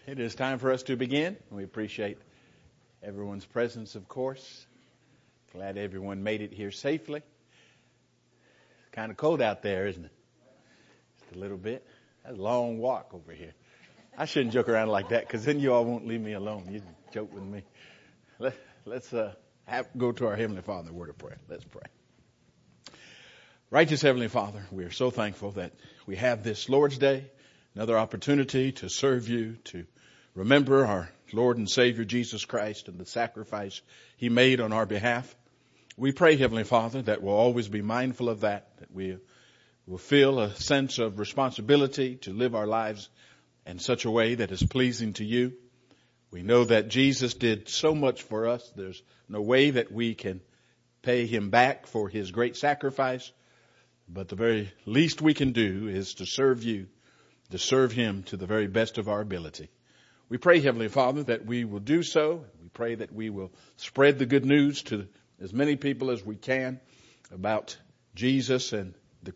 It is time for us to begin. We appreciate everyone's presence, of course. Glad everyone made it here safely. It's kind of cold out there, isn't it? Just a little bit. That's a long walk over here. I shouldn't joke around like that because then you all won't leave me alone. You joke with me. Let's go to our Heavenly Father in a word of prayer. Let's pray. Righteous Heavenly Father, we are so thankful that we have this Lord's Day, another opportunity to serve you, to remember our Lord and Savior Jesus Christ and the sacrifice He made on our behalf. We pray, Heavenly Father, that we'll always be mindful of that we will feel a sense of responsibility to live our lives in such a way that is pleasing to you. We know that Jesus did so much for us. There's no way that we can pay Him back for His great sacrifice, but the very least we can do is to serve you, to serve Him to the very best of our ability. We pray, Heavenly Father, that we will do so. We pray that we will spread the good news to as many people as we can about Jesus and the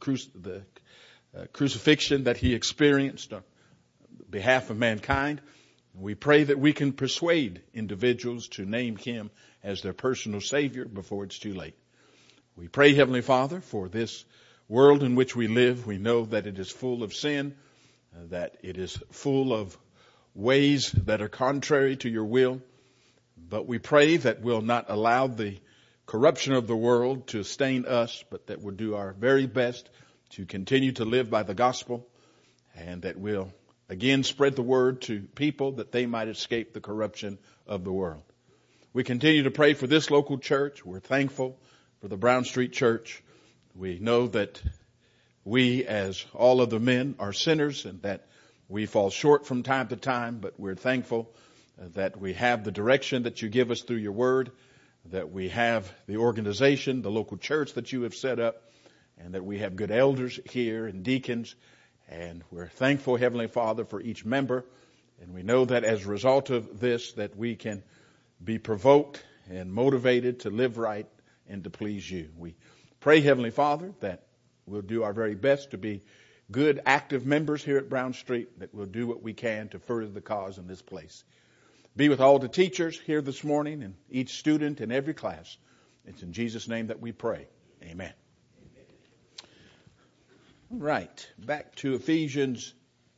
crucifixion that He experienced on behalf of mankind. We pray that we can persuade individuals to name Him as their personal Savior before it's too late. We pray, Heavenly Father, for this world in which we live. We know that it is full of sin, that it is full of ways that are contrary to your will. But we pray that we'll not allow the corruption of the world to stain us, but that we'll do our very best to continue to live by the gospel, and that we'll again spread the word to people that they might escape the corruption of the world. We continue to pray for this local church. We're thankful for the Brown Street Church. We know that we, as all of the men, are sinners and that we fall short from time to time, but we're thankful that we have the direction that you give us through your word, that we have the organization, the local church that you have set up, and that we have good elders here and deacons. And we're thankful, Heavenly Father, for each member. And we know that as a result of this, that we can be provoked and motivated to live right and to please you. We pray, Heavenly Father, that we'll do our very best to be good, active members here at Brown Street, that we'll do what we can to further the cause in this place. Be with all the teachers here this morning and each student in every class. It's in Jesus' name that we pray. Amen. All right, back to Ephesians,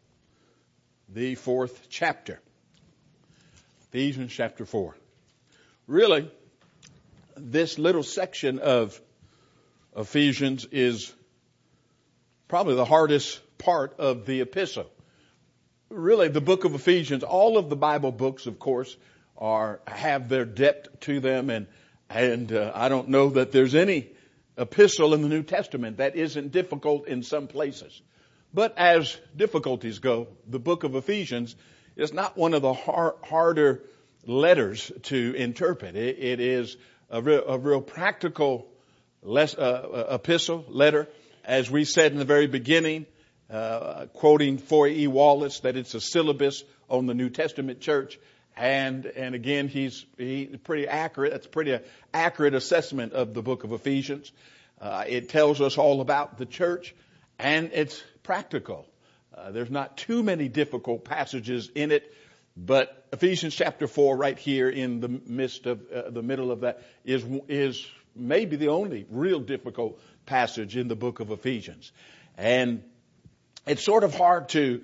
the 4th chapter. Ephesians chapter 4. Really, this little section of Ephesians is probably the hardest part of the epistle. Really, the book of Ephesians, all of the Bible books, of course, have their depth to them, and I don't know that there's any epistle in the New Testament that isn't difficult in some places. But as difficulties go, the book of Ephesians is not one of the harder letters to interpret. It is a real practical epistle, letter. As we said in the very beginning, quoting Foy E. Wallace, that it's a syllabus on the New Testament church. And again, he's pretty accurate. That's a pretty accurate assessment of the book of Ephesians. It tells us all about the church, and it's practical. There's not too many difficult passages in it, but Ephesians chapter 4, right here in the midst of the middle of that, is maybe the only real difficult passage in the book of Ephesians. And it's sort of hard to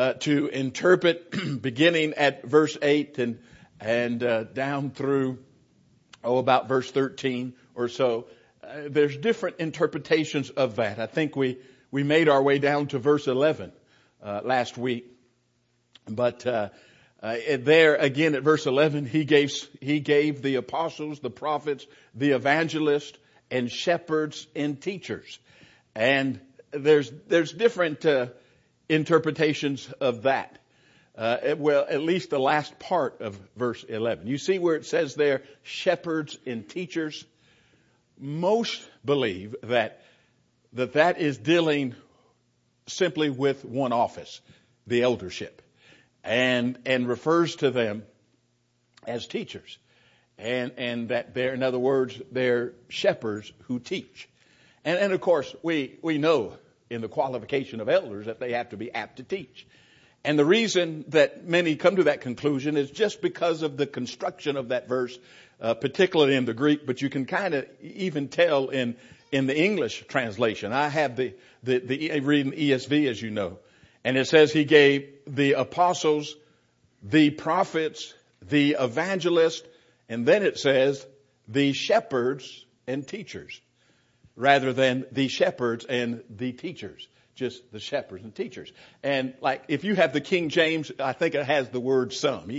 interpret beginning at verse 8 and down through about verse 13 or so. There's different interpretations of that. I think we made our way down to verse 11 last week, but there again at verse 11 he gave the apostles, the prophets, the evangelists, and shepherds and teachers. And there's different interpretations of that. Well, at least the last part of verse 11. You see where it says there, shepherds and teachers? Most believe that is dealing simply with one office, the eldership, and refers to them as teachers. And that they're, in other words, they're shepherds who teach. And of course, we know in the qualification of elders that they have to be apt to teach. And the reason that many come to that conclusion is just because of the construction of that verse, particularly in the Greek, but you can kind of even tell in the English translation. I have the reading ESV, as you know, and it says he gave the apostles, the prophets, the evangelists, and then it says the shepherds and teachers, rather than the shepherds and the teachers. Just the shepherds and teachers. And like, if you have the King James, I think it has the word some.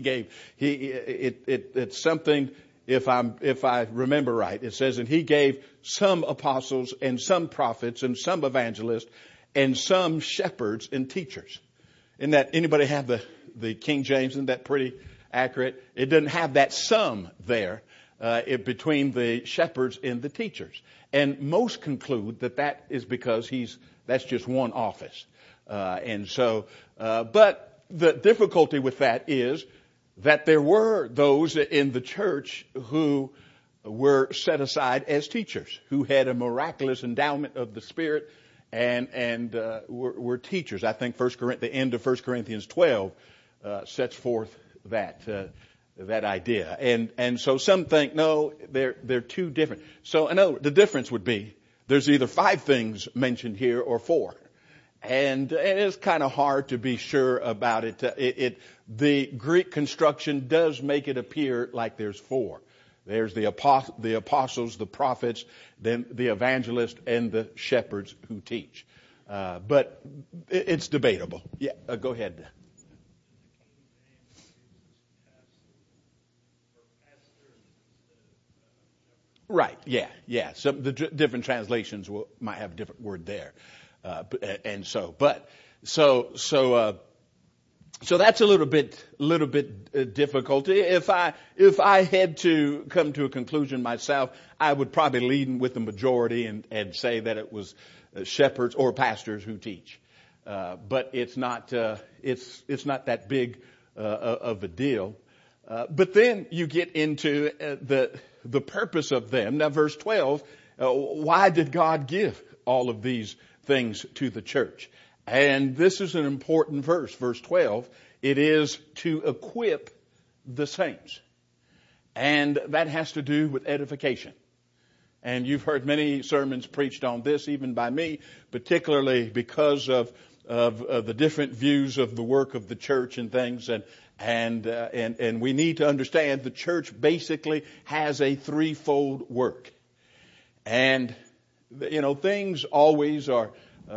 It's something, if I remember right, it says, and he gave some apostles and some prophets and some evangelists and some shepherds and teachers. Isn't that, anybody have the King James? Isn't that pretty accurate? It doesn't have that some there, between the shepherds and the teachers. And most conclude that is because that's just one office. But the difficulty with that is that there were those in the church who were set aside as teachers, who had a miraculous endowment of the Spirit and were teachers. I think the end of 1 Corinthians 12 sets forth that idea. And so some think, no, they're two different. So I know the difference would be there's either 5 things mentioned here or 4. And it's kind of hard to be sure about it. The Greek construction does make it appear like there's 4. There's the apostles, the prophets, then the evangelists, and the shepherds who teach. But it's debatable. Yeah, go ahead. Right. Yeah. Some the different translations might have a different word there, so that's a little bit difficult. If I had to come to a conclusion myself, I would probably lean with the majority and say that it was shepherds or pastors who teach. But it's not that big of a deal. But then you get into the purpose of them. Now, verse 12, why did God give all of these things to the church? And this is an important verse, verse 12. It is to equip the saints. And that has to do with edification. And you've heard many sermons preached on this, even by me, particularly because of the different views of the work of the church and things. And we need to understand the church basically has a threefold work. And, things always are,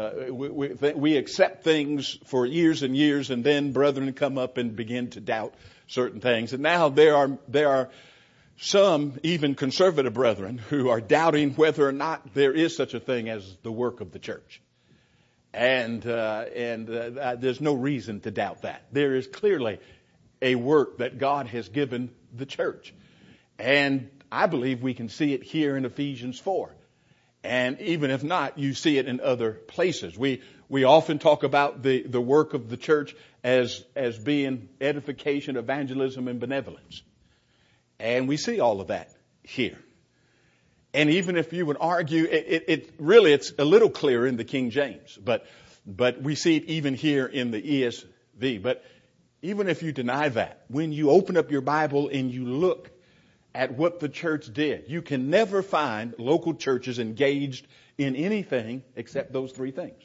we accept things for years and years, and then brethren come up and begin to doubt certain things. And now there are some, even conservative brethren, who are doubting whether or not there is such a thing as the work of the church. And there's no reason to doubt that. There is clearly a work that God has given the church. And I believe we can see it here in Ephesians 4. And even if not, you see it in other places. We often talk about the work of the church as being edification, evangelism, and benevolence. And we see all of that here. And even if you would argue, it's a little clearer in the King James, but we see it even here in the ESV. But even if you deny that, when you open up your Bible and you look at what the church did, you can never find local churches engaged in anything except those 3 things.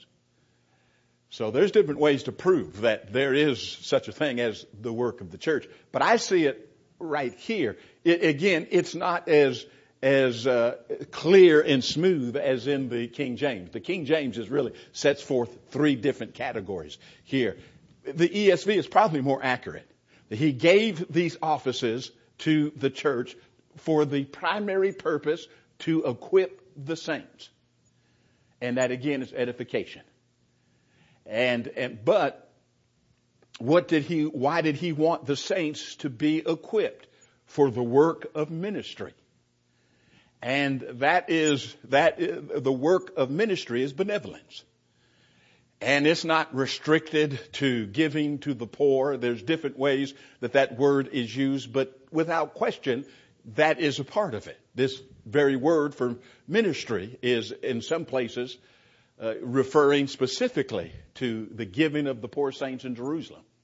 So there's different ways to prove that there is such a thing as the work of the church. But I see it right here. Again, it's not as clear and smooth as in the King James. The King James really sets forth 3 different categories here. The ESV is probably more accurate. He gave these offices to the church for the primary purpose to equip the saints. And that again is edification. But why did he want the saints to be equipped? For the work of ministry. And the work of ministry is benevolence. And it's not restricted to giving to the poor. There's different ways that word is used, but without question, that is a part of it. This very word for ministry is in some places referring specifically to the giving of the poor saints in Jerusalem.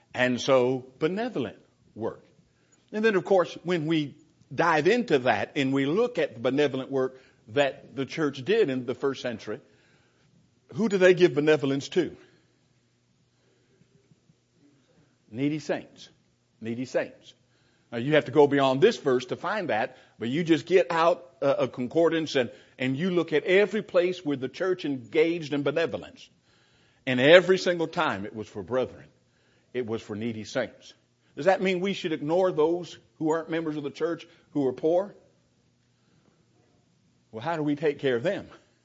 And so benevolent work. And then of course, when we dive into that and we look at the benevolent work that the church did in the first century, who do they give benevolence to? Needy saints. Needy saints. Now you have to go beyond this verse to find that, but you just get out a concordance and you look at every place where the church engaged in benevolence. And every single time it was for brethren. It was for needy saints. Does that mean we should ignore those who aren't members of the church who are poor? Well, how do we take care of them?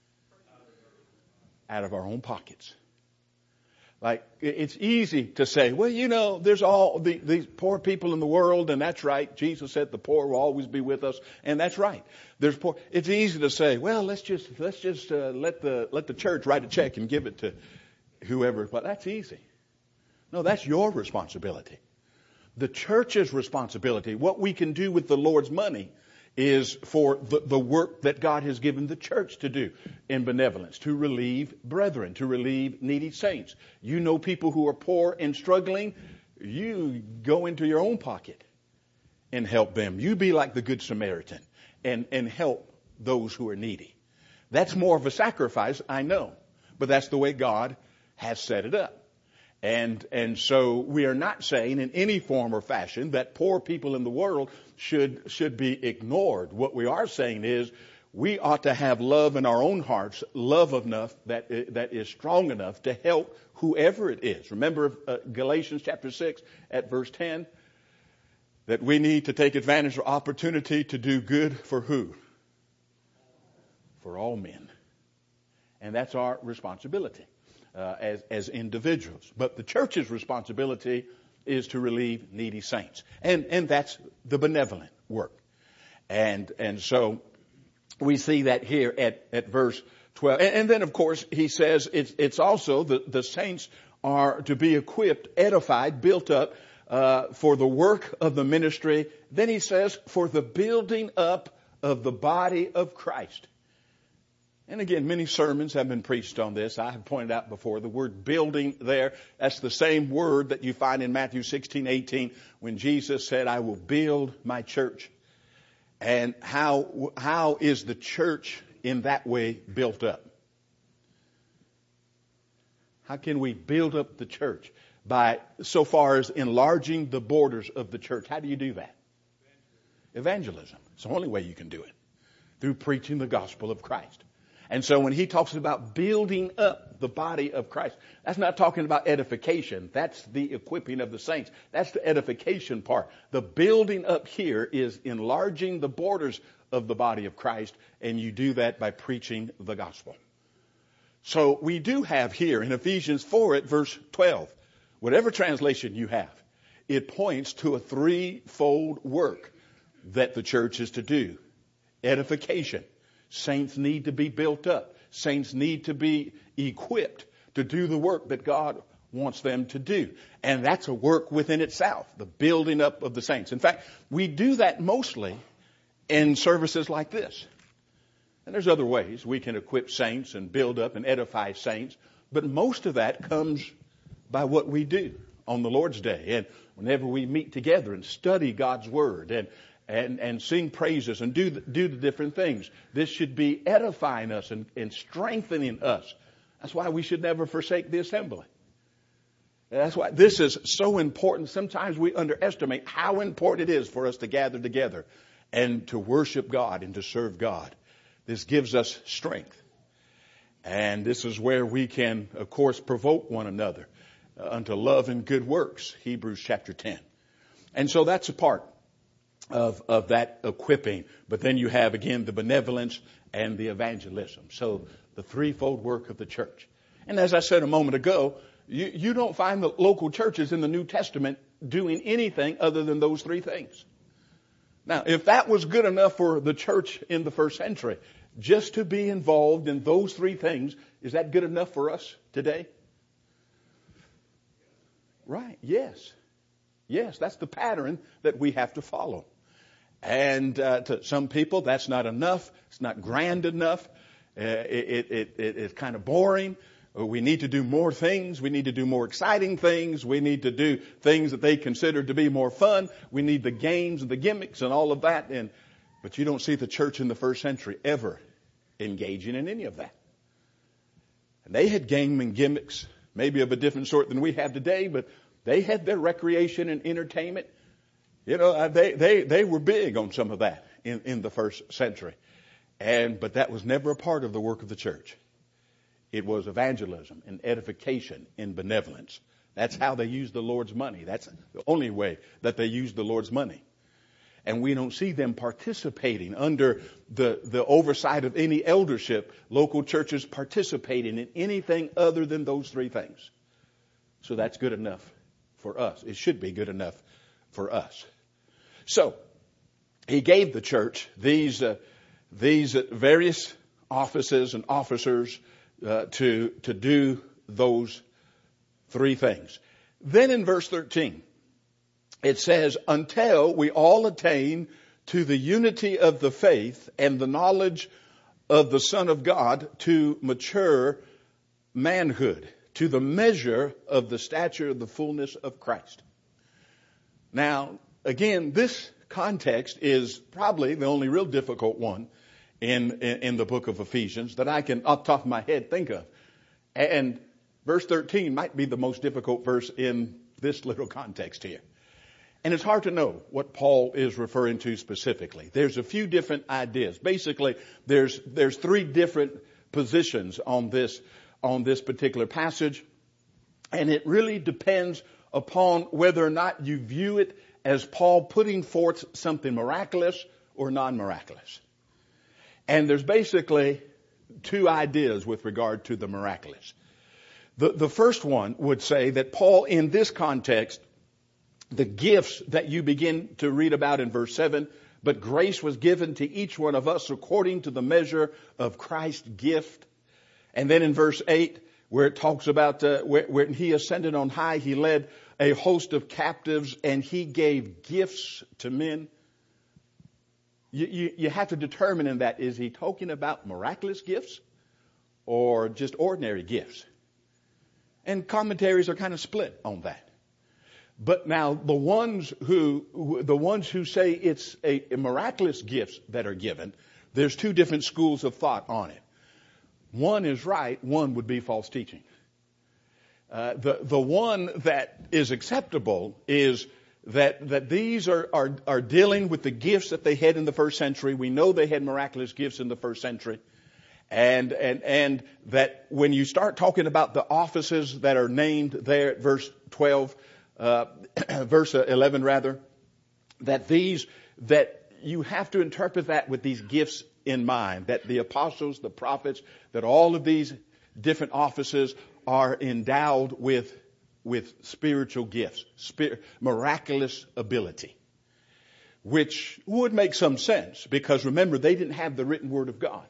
Out of our own pockets. Like, it's easy to say, well, you know, there's all these poor people in the world, and that's right. Jesus said the poor will always be with us, and that's right. There's poor. It's easy to say, well, let's just let the church write a check and give it to whoever. But that's easy. No, that's your responsibility. The church's responsibility, what we can do with the Lord's money, is for the work that God has given the church to do in benevolence, to relieve brethren, to relieve needy saints. You know people who are poor and struggling, you go into your own pocket and help them. You be like the Good Samaritan and help those who are needy. That's more of a sacrifice, I know, but that's the way God has set it up. And so we are not saying in any form or fashion that poor people in the world should be ignored. What we are saying is we ought to have love in our own hearts, love enough that is strong enough to help whoever it is. Remember Galatians chapter 6 at verse 10, that we need to take advantage of opportunity to do good for who? For all men. And that's our responsibility. As individuals. But the church's responsibility is to relieve needy saints. And that's the benevolent work. And so we see that here at verse 12. And then of course he says it's also the saints are to be equipped, edified, built up for the work of the ministry. Then he says for the building up of the body of Christ. And again, many sermons have been preached on this. I have pointed out before the word building there. That's the same word that you find in Matthew 16:18 when Jesus said, I will build my church. And how is the church in that way built up? How can we build up the church? By so far as enlarging the borders of the church. How do you do that? Evangelism. It's the only way you can do it. Through preaching the gospel of Christ. And so when he talks about building up the body of Christ, that's not talking about edification. That's the equipping of the saints. That's the edification part. The building up here is enlarging the borders of the body of Christ, and you do that by preaching the gospel. So we do have here in Ephesians 4 at verse 12, whatever translation you have, it points to a threefold work that the church is to do. Edification. Saints need to be built up. Saints need to be equipped to do the work that God wants them to do. And that's a work within itself, the building up of the saints. In fact, we do that mostly in services like this. And there's other ways we can equip saints and build up and edify saints. But most of that comes by what we do on the Lord's Day. And whenever we meet together and study God's Word and sing praises and do the different things. This should be edifying us and strengthening us. That's why we should never forsake the assembly. That's why this is so important. Sometimes we underestimate how important it is for us to gather together and to worship God and to serve God. This gives us strength. And this is where we can, of course, provoke one another unto love and good works. Hebrews chapter 10. And so that's a part of that equipping. But then you have, again, the benevolence and the evangelism. So the threefold work of the church. And as I said a moment ago, you don't find the local churches in the New Testament doing anything other than those three things. Now, if that was good enough for the church in the first century, just to be involved in those three things, is that good enough for us today? Right, yes. Yes, that's the pattern that we have to follow. And to some people, that's not enough. It's not grand enough. It's kind of boring. We need to do more things. We need to do more exciting things. We need to do things that they consider to be more fun. We need the games and the gimmicks and all of that. But you don't see the church in the first century ever engaging in any of that. And they had game and gimmicks, maybe of a different sort than we have today, but they had their recreation and entertainment. They were big on some of that in the first century. But that was never a part of the work of the church. It was evangelism and edification and benevolence. That's how they used the Lord's money. That's the only way that they used the Lord's money. And we don't see them participating under the oversight of any eldership, local churches participating in anything other than those three things. So that's good enough for us. It should be good enough for us. So he gave the church these various offices and officers to do those three things. Then in verse 13, it says, until we all attain to the unity of the faith and the knowledge of the Son of God, to mature manhood, to the measure of the stature of the fullness of Christ. Now, again, this context is probably the only real difficult one in the book of Ephesians that I can, off the top of my head, think of. And verse 13 might be the most difficult verse in this little context here. And it's hard to know what Paul is referring to specifically. There's a few different ideas. Basically, there's three different positions on this particular passage. And it really depends upon whether or not you view it as Paul putting forth something miraculous or non-miraculous. And there's basically two ideas with regard to the miraculous. The first one would say that Paul, in this context, the gifts that you begin to read about in verse 7, but grace was given to each one of us according to the measure of Christ's gift. And then in verse 8, where it talks about when he ascended on high, he led a host of captives and he gave gifts to men. You have to determine in that, is he talking about miraculous gifts or just ordinary gifts? And commentaries are kind of split on that. But now the ones who say it's a miraculous gifts that are given, there's two different schools of thought on it. One is right, one would be false teaching. The one that is acceptable is that these are dealing with the gifts that they had in the first century. We know they had miraculous gifts in the first century. And that when you start talking about the offices that are named there at verse 12, verse 11 rather, that you have to interpret that with these gifts in mind, that the apostles, the prophets, that all of these different offices are endowed with spiritual gifts, miraculous ability, which would make some sense because remember, they didn't have the written word of God.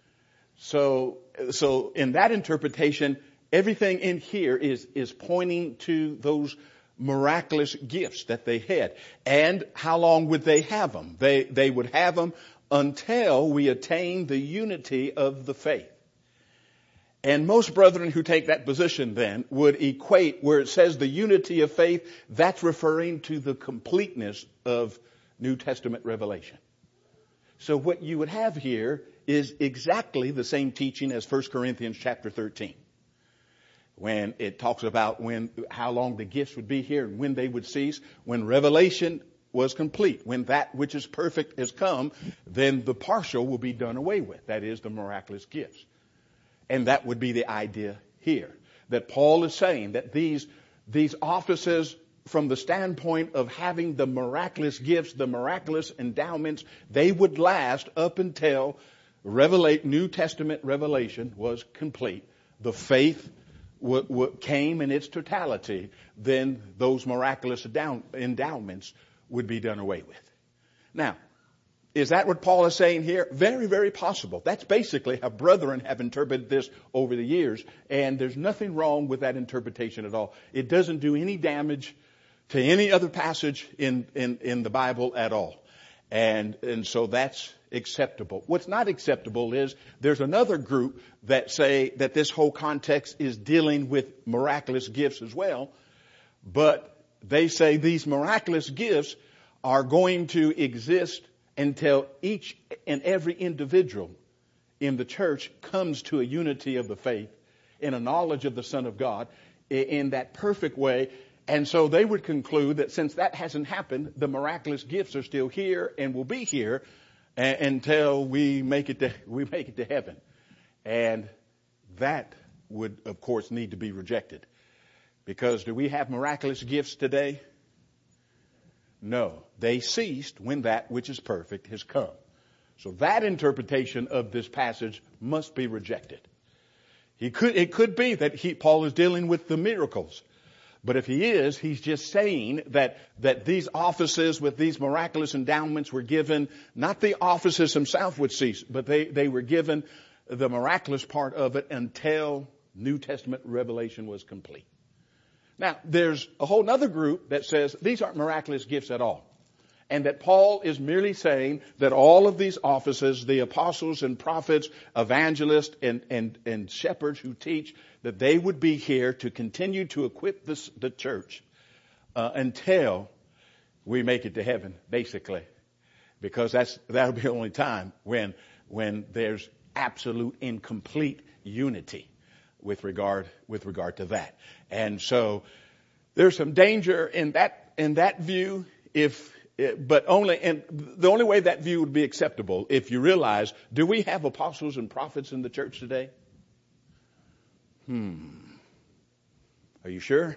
So in that interpretation, everything in here is pointing to those miraculous gifts that they had. And how long would they have them? They would have them until we attain the unity of the faith. And most brethren who take that position then would equate where it says the unity of faith, that's referring to the completeness of New Testament revelation. So what you would have here is exactly the same teaching as 1 Corinthians chapter 13. When it talks about how long the gifts would be here and when they would cease. When revelation was complete, when that which is perfect has come, then the partial will be done away with. That is the miraculous gifts. And that would be the idea here. That Paul is saying that these offices, from the standpoint of having the miraculous gifts, the miraculous endowments, they would last up until New Testament revelation was complete. The faith came in its totality, then those miraculous endowments would be done away with. Now, is that what Paul is saying here? Very, very possible. That's basically how brethren have interpreted this over the years, and there's nothing wrong with that interpretation at all. It doesn't do any damage to any other passage in the Bible at all. And so that's acceptable. What's not acceptable is there's another group that say that this whole context is dealing with miraculous gifts as well. But they say these miraculous gifts are going to exist until each and every individual in the church comes to a unity of the faith in a knowledge of the Son of God in that perfect way. And so they would conclude that since that hasn't happened, the miraculous gifts are still here and will be here until we make it to heaven. And that would, of course, need to be rejected. Because do we have miraculous gifts today? No. They ceased when that which is perfect has come. So that interpretation of this passage must be rejected. It could be that Paul is dealing with the miracles. But if he is, he's just saying that these offices with these miraculous endowments were given, not the offices themselves would cease, but they were given the miraculous part of it until New Testament revelation was complete. Now, there's a whole other group that says these aren't miraculous gifts at all. And that Paul is merely saying that all of these offices, the apostles and prophets, evangelists and shepherds who teach, that they would be here to continue to equip the church until we make it to heaven, basically. Because that'll be the only time when there's absolute and complete unity with regard to that. And so there's some danger in that view but the only way that view would be acceptable if you realize, do we have apostles and prophets in the church today? Are you sure?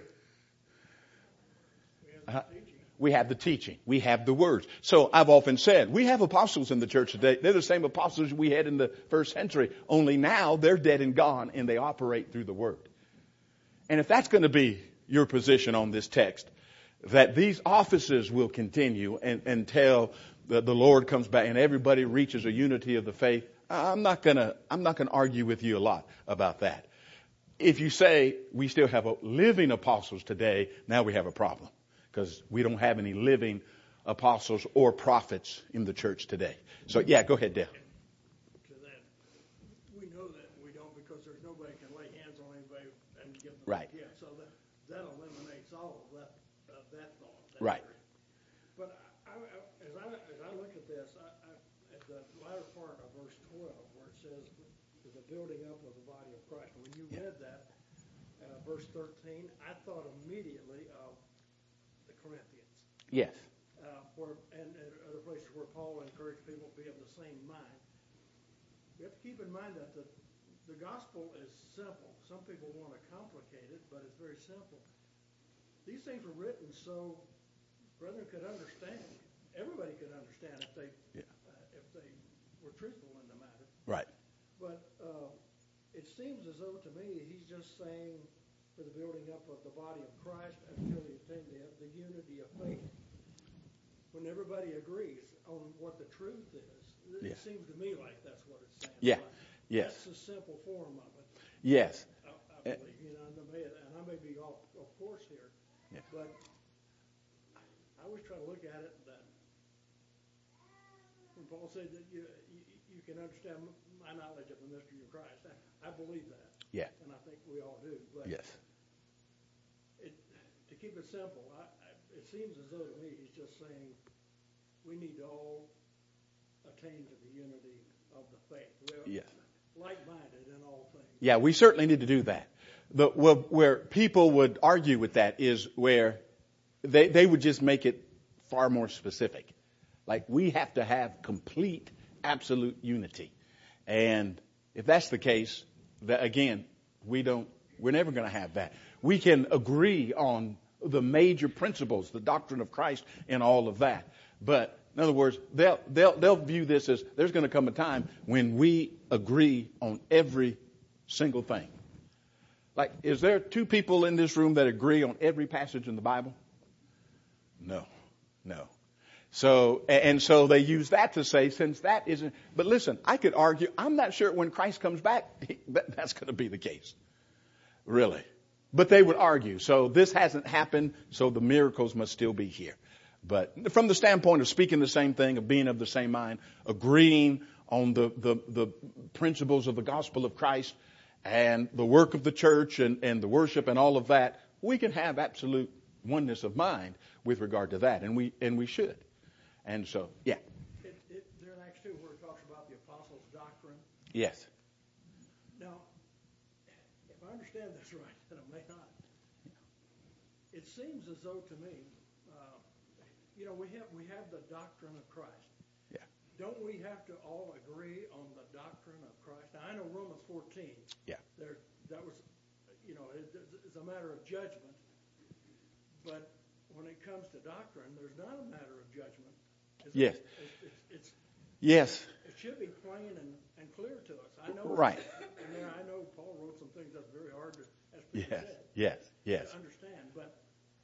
We have the teaching. We have the words. So I've often said, we have apostles in the church today. They're the same apostles we had in the first century. Only now they're dead and gone and they operate through the word. And if that's going to be your position on this text, that these offices will continue until the Lord comes back and everybody reaches a unity of the faith, I'm not gonna argue with you a lot about that. If you say we still have living apostles today, now we have a problem because we don't have any living apostles or prophets in the church today. So yeah, go ahead, Dale. To that, we know that we don't because there's nobody can lay hands on anybody and give them right. a gift. So that eliminates all of that thought. Right. Area. But as I look at this, at the latter part of verse 12, where it says the building up of the body of Christ. When you read that, verse 13, I thought immediately of the Corinthians. Yes. And other places where Paul encouraged people to be of the same mind. We have to keep in mind that the gospel is simple. Some people want to complicate it, but it's very simple. These things were written so brethren could understand. Everybody could understand if they were truthful in the matter. Right. But it seems as though to me he's just saying for the building up of the body of Christ until you attain the unity of faith. When everybody agrees on what the truth is, it seems to me like that's what it's saying. Yeah. Like, yes. That's the simple form of it. Yes. I believe, and I may be off course here, but I always try to look at it that when Paul said that you can understand my knowledge of the mystery of Christ, I believe that. Yeah. And I think we all do. But yes. To keep it simple, it seems as though to me he's just saying we need to all attain to the unity of the faith. We're like-minded in all things. Yeah, we certainly need to do that. Where people would argue with that is where they would just make it far more specific. Like we have to have complete, absolute unity. And if that's the case, again, we're never going to have that. We can agree on the major principles, the doctrine of Christ and all of that. But in other words, they'll view this as there's going to come a time when we agree on every single thing. Like, is there two people in this room that agree on every passage in the Bible? No. So they use that to say, since that isn't, but listen, I could argue, I'm not sure when Christ comes back, that's going to be the case. Really. But they would argue, so this hasn't happened, so the miracles must still be here. But from the standpoint of speaking the same thing, of being of the same mind, agreeing on the principles of the gospel of Christ and the work of the church and the worship and all of that, we can have absolute oneness of mind with regard to that, and we should. And so, yeah. There in Acts 2 where it talks about the apostles' doctrine. Yes. Now, if I understand this right, and I may not, it seems as though to me, we have the doctrine of Christ. Yeah. Don't we have to all agree on the doctrine of Christ? Now, I know Romans 14. Yeah. That was, it's a matter of judgment. But when it comes to doctrine, there's not a matter of judgment. Yes. Yes. It should be plain and clear to us. I know. Right. And I know Paul wrote some things that's very hard to, as people said, yes. to understand. But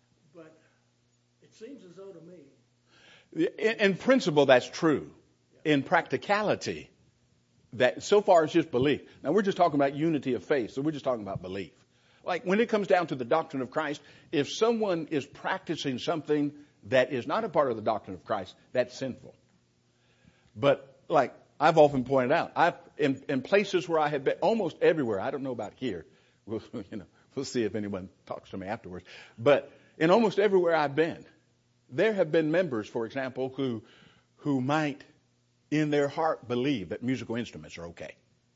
it seems as though to me. In principle, that's true. In practicality, that so far it's just belief. Now we're just talking about unity of faith, so we're just talking about belief. Like when it comes down to the doctrine of Christ, if someone is practicing something that is not a part of the doctrine of Christ, that's sinful. But like I've often pointed out, in places where I have been, almost everywhere. I don't know about here. We'll see if anyone talks to me afterwards. But in almost everywhere I've been, there have been members, for example, who might, in their heart, believe that musical instruments are okay.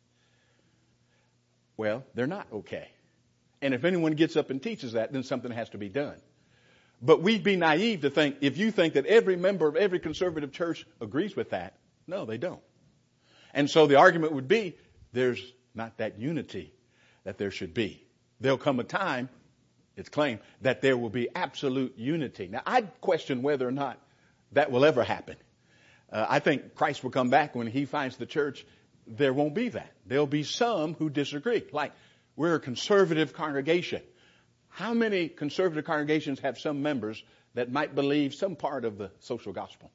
Well, they're not okay. And if anyone gets up and teaches that, then something has to be done. But we'd be naive to think, if you think that every member of every conservative church agrees with that, no, they don't. And so the argument would be, there's not that unity that there should be. There'll come a time, it's claimed, that there will be absolute unity. Now, I'd question whether or not that will ever happen. I think Christ will come back when he finds the church. There won't be that. There'll be some who disagree. Like, we're a conservative congregation. How many conservative congregations have some members that might believe some part of the social gospel?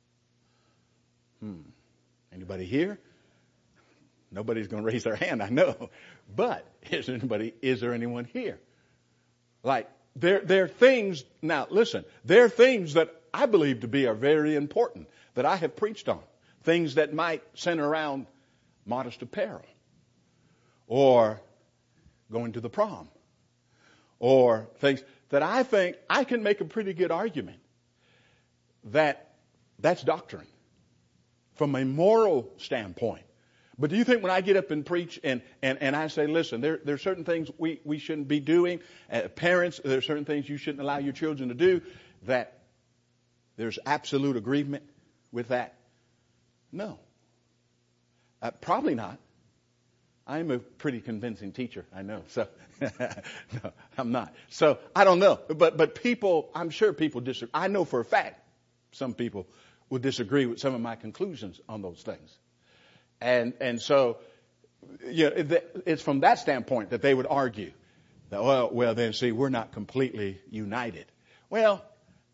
Anybody here? Nobody's going to raise their hand, I know. But is there anyone here? Like, there are things, now listen, there are things that I believe to be are very important that I have preached on. Things that might center around modest apparel, or going to the prom, or things that I think I can make a pretty good argument that that's doctrine from a moral standpoint. But do you think when I get up and preach and I say, listen, there are certain things we shouldn't be doing, parents, there are certain things you shouldn't allow your children to do, that there's absolute agreement with that? No. Probably not. I'm a pretty convincing teacher, I know. So, no, I'm not. So, I don't know. But people, I'm sure people disagree. I know for a fact some people will disagree with some of my conclusions on those things. And so, it's from that standpoint that they would argue that, well, then see, we're not completely united. Well,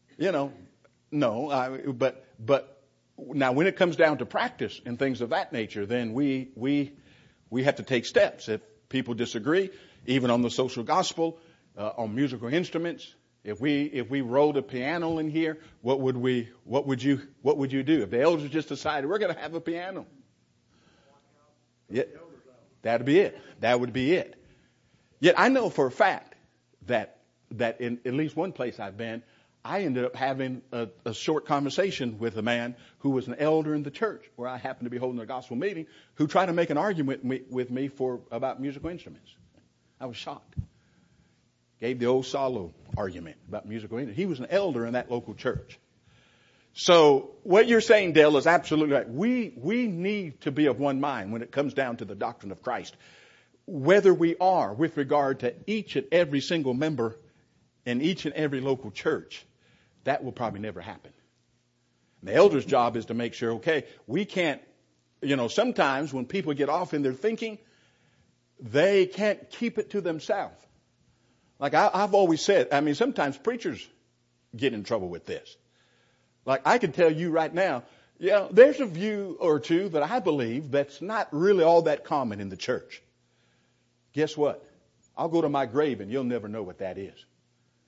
no, but now when it comes down to practice and things of that nature, then we have to take steps. If people disagree, even on the social gospel, on musical instruments, if we rolled a piano in here, what would you do? If the elders just decided we're going to have a piano, yeah, that'd be it. That would be it. Yet I know for a fact that in at least one place I've been, I ended up having a short conversation with a man who was an elder in the church where I happened to be holding a gospel meeting, who tried to make an argument with me about musical instruments. I was shocked. Gave the old solo argument about musical instruments. He was an elder in that local church. So what you're saying, Dale, is absolutely right. We need to be of one mind when it comes down to the doctrine of Christ. Whether we are with regard to each and every single member in each and every local church, that will probably never happen. The elder's job is to make sure, okay, we can't, sometimes when people get off in their thinking, they can't keep it to themselves. Like I've always said, sometimes preachers get in trouble with this. Like I can tell you right now, there's a view or two that I believe that's not really all that common in the church. Guess what? I'll go to my grave and you'll never know what that is.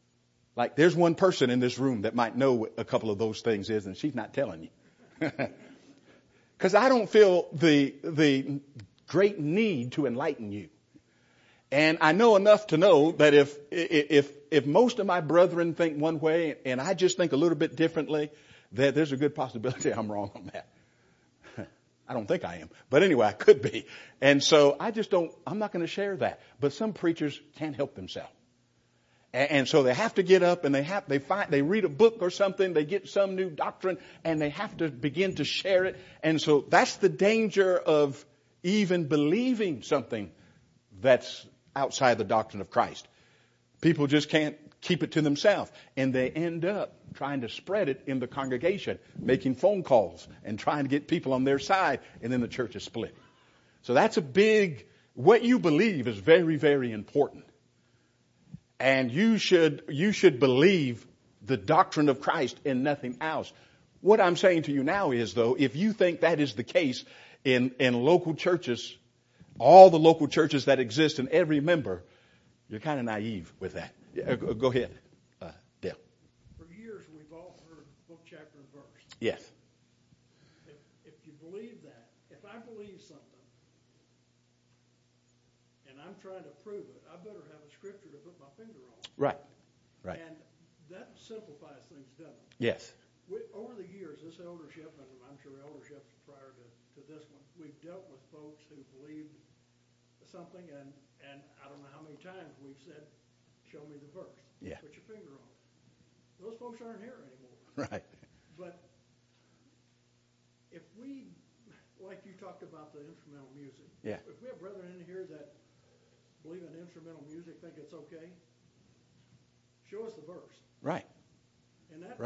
Like there's one person in this room that might know what a couple of those things is, and she's not telling you. Because I don't feel the great need to enlighten you. And I know enough to know that if most of my brethren think one way and I just think a little bit differently, that there's a good possibility I'm wrong on that. I don't think I am. But anyway, I could be. And so I'm not going to share that. But some preachers can't help themselves. And so they have to get up and they read a book or something, they get some new doctrine and they have to begin to share it. And so that's the danger of even believing something that's outside the doctrine of Christ. People just can't keep it to themselves. And they end up trying to spread it in the congregation, making phone calls and trying to get people on their side, and then the church is split. So that's what you believe is very, very important. And you should believe the doctrine of Christ and nothing else. What I'm saying to you now is, though, if you think that is the case in local churches, all the local churches that exist and every member, you're kind of naive with that. Go ahead, Dale. For years, we've all heard book, chapter, and verse. Yes. If you believe that, if I believe something, and I'm trying to prove it, I better have a scripture to put my finger on. Right. And that simplifies things, doesn't it? Yes. Over the years, this eldership, and I'm sure elderships prior to this one, we've dealt with folks who believed something, and I don't know how many times we've said, show me the verse. Yeah. Put your finger on it. Those folks aren't here anymore. Right. But if we, like you talked about the instrumental music, Yeah. if we have brethren in here that believe in instrumental music, think it's okay, show us the verse. Right. And that's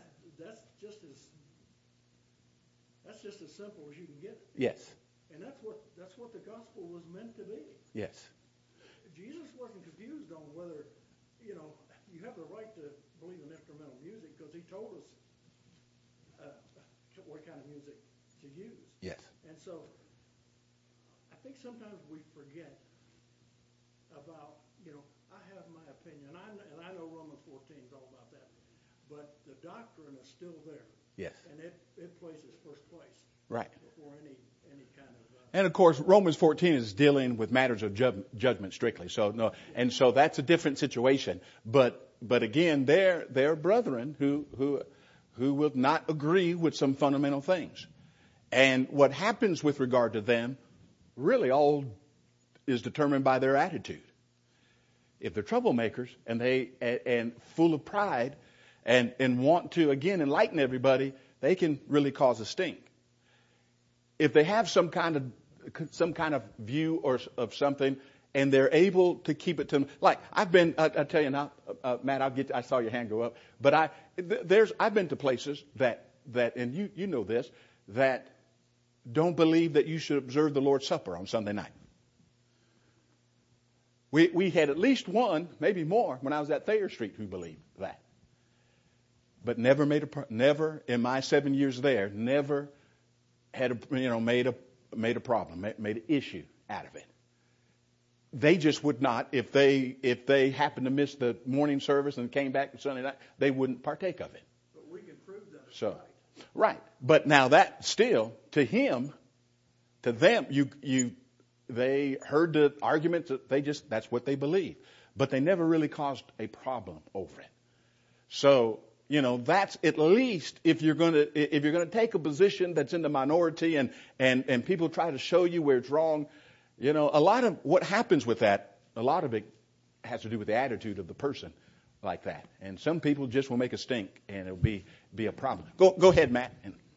just as simple as you can get it. Yes. And that's what the gospel was meant to be. Yes. Jesus wasn't confused on whether, you have the right to believe in instrumental music because he told us what kind of music to use. Yes. And so I think sometimes we forget about, I have my opinion, and I know Romans 14 is all about that, but the doctrine is still there. Yes. And it places first place. Right. Before any kind of... And of course, Romans 14 is dealing with matters of judgment strictly. So no, and so that's a different situation. But again, they're brethren who will not agree with some fundamental things. And what happens with regard to them really all is determined by their attitude. If they're troublemakers and full of pride and want to again enlighten everybody, they can really cause a stink. If they have some kind of view or of something, and they're able to keep it to them, like I tell you now, Matt, I saw your hand go up, but I've been to places that, and you know this, that don't believe that you should observe the Lord's Supper on Sunday night. We had at least one, maybe more, when I was at Thayer Street who believed that, but never in my 7 years there, never had made a problem, made an issue out of it. They just would not, if they happened to miss the morning service and came back to Sunday night, they wouldn't partake of it. But we can prove that it's right. But now that still, to them, they heard the arguments that that's what they believe, but they never really caused a problem over it. So, that's at least if you're going to take a position that's in the minority and people try to show you where it's wrong, a lot of what happens with that, a lot of it has to do with the attitude of the person like that. And some people just will make a stink and it'll be a problem. Go ahead, Matt.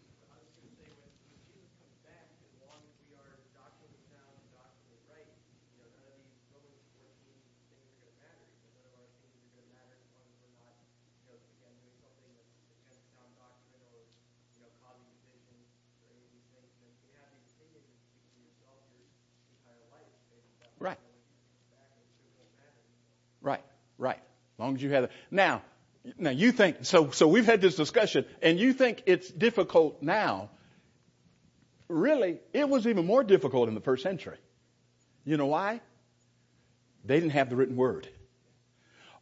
Right. As long as you have it. Now you think, so we've had this discussion, and you think it's difficult now. Really, it was even more difficult in the first century. You know why? They didn't have the written word.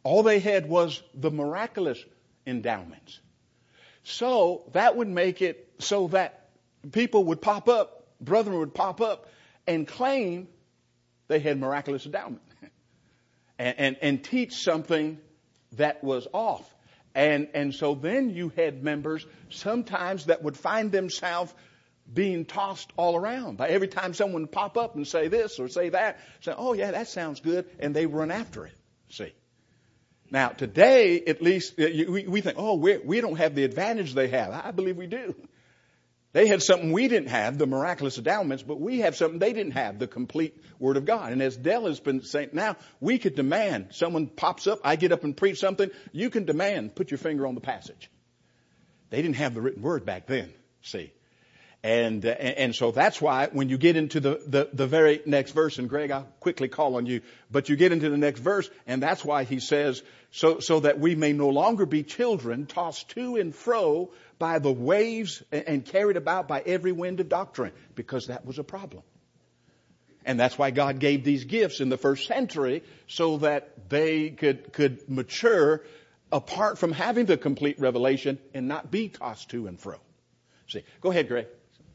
All they had was the miraculous endowments. So that would make it so that people would pop up, brethren would pop up and claim they had miraculous endowment and teach something that was off. And so then you had members sometimes that would find themselves being tossed all around by every time someone would pop up and say this or say that, say, oh yeah, that sounds good, and they run after it. See? Now today, at least, we think, oh, we don't have the advantage they have. I believe we do. They had something we didn't have, the miraculous endowments, but we have something they didn't have, the complete Word of God. And as Dell has been saying, now we could demand, someone pops up, I get up and preach something, you can demand, put your finger on the passage. They didn't have the written Word back then, see. And so that's why when you get into the very next verse, and Greg, I'll quickly call on you, but you get into the next verse, and that's why he says, so that we may no longer be children tossed to and fro by the waves and carried about by every wind of doctrine, because that was a problem. And that's why God gave these gifts in the first century, so that they could mature apart from having the complete revelation and not be tossed to and fro. See, go ahead, Greg.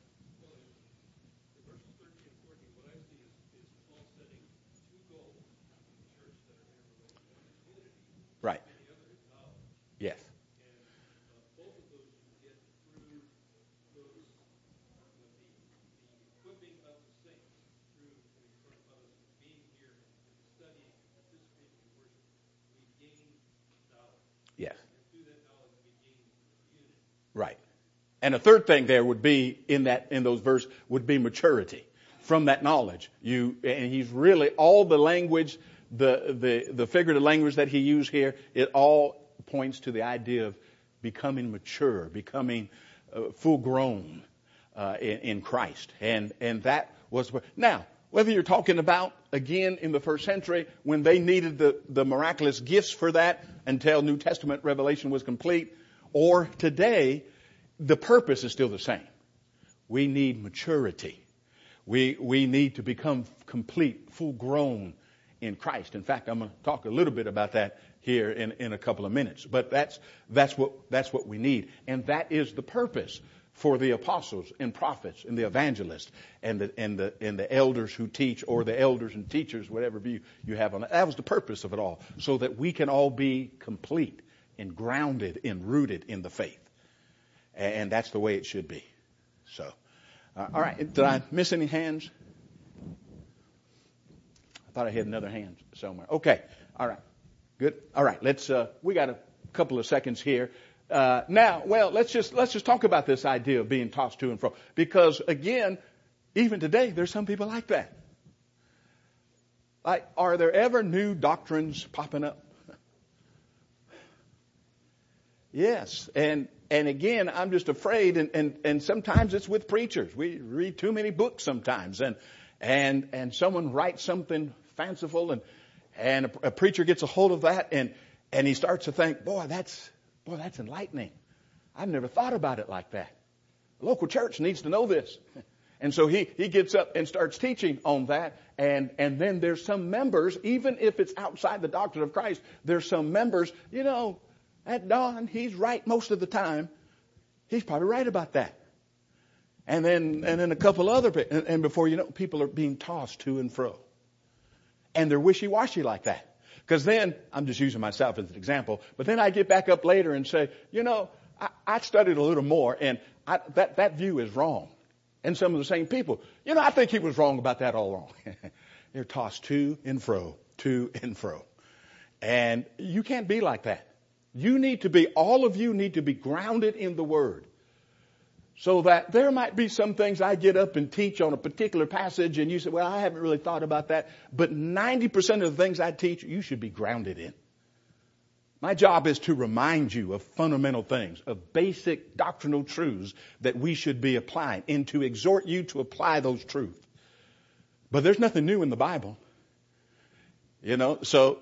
Right. Yes. And both of those you get through those, the equipping of the saints, through us being here and studying and participating in worship, we gain knowledge. Yes. And through that knowledge we gain unity. Right. And a third thing there would be in those verses would be maturity. From that knowledge, and he's really all the language, the figurative language that he used here, it all points to the idea of becoming mature, becoming full grown in Christ, and that was now whether you're talking about again in the first century when they needed the miraculous gifts for that until New Testament revelation was complete, or today, the purpose is still the same. We need maturity. We need to become complete, full grown in Christ. In fact, I'm going to talk a little bit about that here in a couple of minutes. But that's what we need. And that is the purpose for the apostles and prophets and the evangelists and the elders who teach, or the elders and teachers, whatever view you have on it. That was the purpose of it all, so that we can all be complete and grounded and rooted in the faith. And that's the way it should be. So, all right. Did I miss any hands? I thought I had another hand somewhere. Okay. All right. Good. All right. We got a couple of seconds here. Now, well, let's just talk about this idea of being tossed to and fro. Because again, even today, there's some people like that. Like, are there ever new doctrines popping up? Yes. And again, I'm just afraid, and sometimes it's with preachers. We read too many books sometimes, and someone writes something fanciful, and a preacher gets a hold of that, and he starts to think, boy, that's enlightening. I've never thought about it like that. The local church needs to know this. And so he gets up and starts teaching on that, and then there's some members, even if it's outside the doctrine of Christ, there's some members, that Don, he's right most of the time. He's probably right about that. And then a couple other, and before you know, people are being tossed to and fro. And they're wishy-washy like that. Because then, I'm just using myself as an example, but then I get back up later and say, I studied a little more, and that view is wrong. And some of the same people, I think he was wrong about that all wrong. They're tossed to and fro. And you can't be like that. All of you need to be grounded in the Word. So that there might be some things I get up and teach on a particular passage, and you say, well, I haven't really thought about that. But 90% of the things I teach, you should be grounded in. My job is to remind you of fundamental things, of basic doctrinal truths that we should be applying, and to exhort you to apply those truths. But there's nothing new in the Bible. So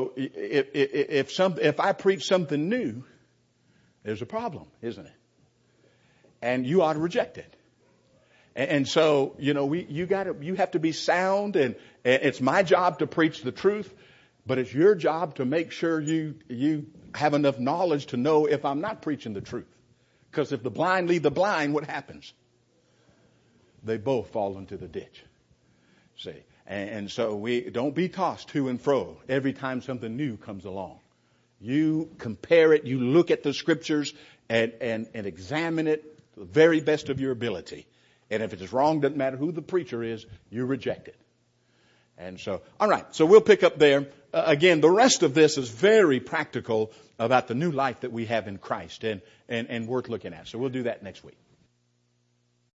if I preach something new, there's a problem, isn't it? And you ought to reject it. And so, you have to be sound, and it's my job to preach the truth. But it's your job to make sure you have enough knowledge to know if I'm not preaching the truth. Because if the blind lead the blind, what happens? They both fall into the ditch. See? And so we don't be tossed to and fro every time something new comes along. You compare it, you look at the scriptures and examine it to the very best of your ability. And if it is wrong, doesn't matter who the preacher is, you reject it. And so, all right, so we'll pick up there. Again, the rest of this is very practical about the new life that we have in Christ and worth looking at. So we'll do that next week.